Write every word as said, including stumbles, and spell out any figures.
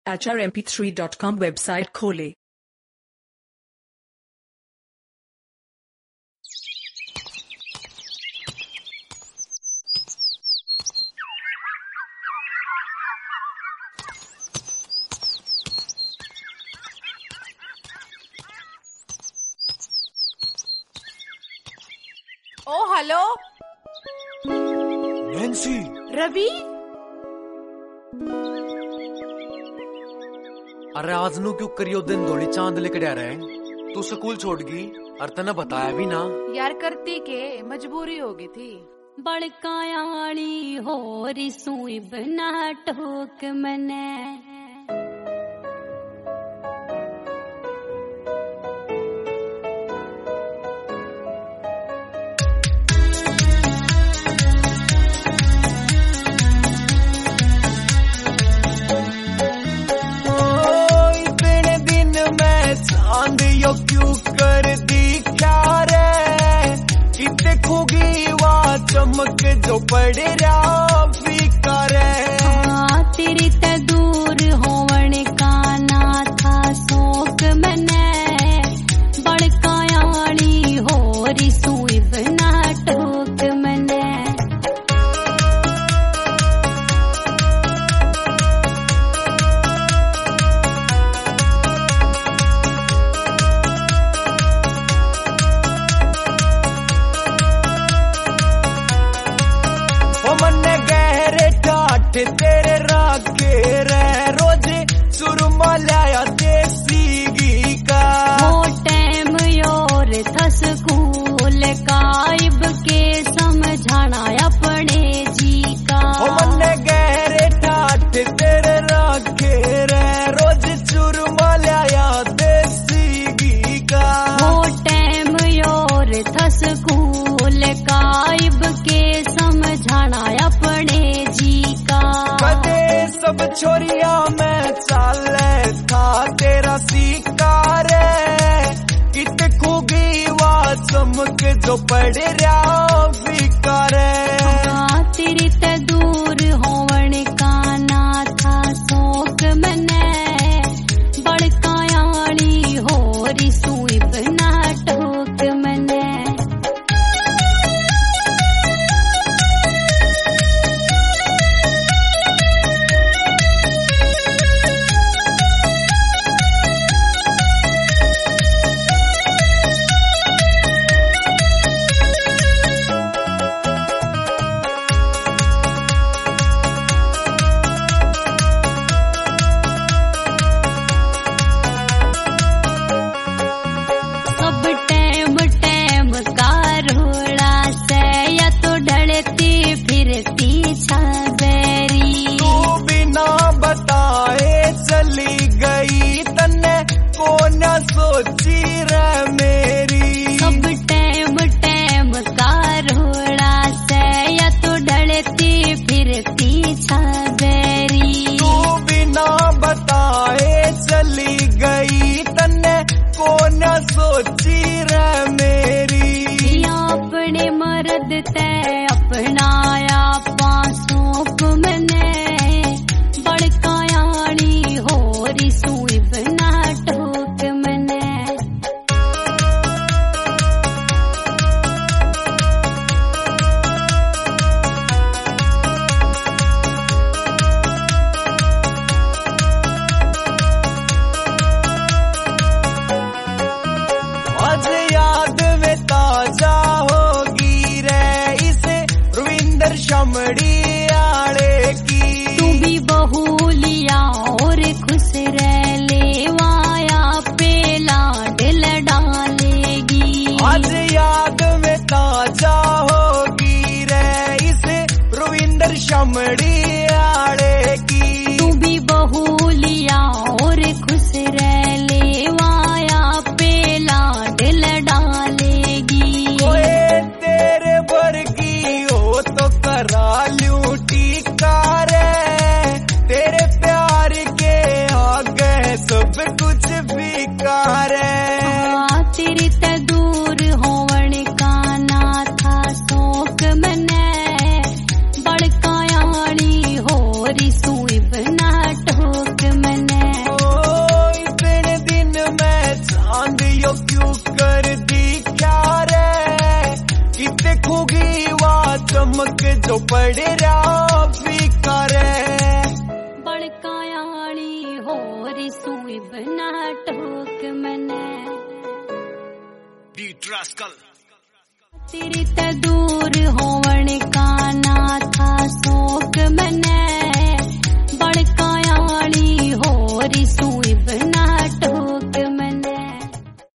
H R M P three dot com website खोलें। Oh hello Nancy. Ravi, अरे आज नु क्यों करियो दिन धोली चांद लेकर आ रहे। तू स्कूल छोड़ गई और तने बताया भी ना। यार करती के मजबूरी हो गई थी। बड़कायाली हो रिसुई बना ठोक मने यो क्यों कर दी क्या रे, कि देखोगी वहाँ चमक जो पड़ रहा फीका रे। हाँ तेरी ते दूर होवन का ना था शौक मने, बड़कायाली हो रिसुई बना ठोक मने। मन्ने गहरे ठाठ तेरे राखे रे, रोज सुरमा लाया देसी घी का। वो टाइम योर था स्कूल काइब के समझाना अपने जी का। मन्ने गहरे ठाठ तेरे राखे रे, रोज सुरमा लाया देसी घी का। वो टाइम योर था स्कूल काइब के समझाना अपने जी का। कदे सब छोरिया में चाले था तेरा शिकार, कित खूगी वा चमक जो पड़ रहा फिकार। हाँ तेरी ते दूर होवन का ना था शौक मने, बड़कायाली हो रिसुई बना ठोक मने। सब टैम टैम का रोड़ा से या तो ढलती फिरती छाबेरी। तू बिना बताए चली गई, तन्ने को न सोची रे मेरी। सब टैम टैम का रोड़ा से या तो ढलती फिरती छाबेरी। तू बिना बताए चली गई, तन्ने को न सोची रे मेरी। अपने मर्द ते अपनाया पासों मने, बड़कायाली हो रिसुई बना ठोक मने। आज याद में ताजा होगी रे इसे रविंदर शमड़ी आड़े की। तू भी बहू लिया और खुश रह लेवाया पे लाडल डालेगी। आज याद में ताजा होगी रे इसे रविंदर शमड़ी आड़े की। तू भी बहू लिया और खुश रह लेवाया पे लाडल डालेगी। ओए तेरे भर की हो तो करा लूं दिखोगी वा चमक जो पड़ रहा फीका रे। बड़कायाली हो री सुई बना टोक मने तेरी ते दूर होवण का ना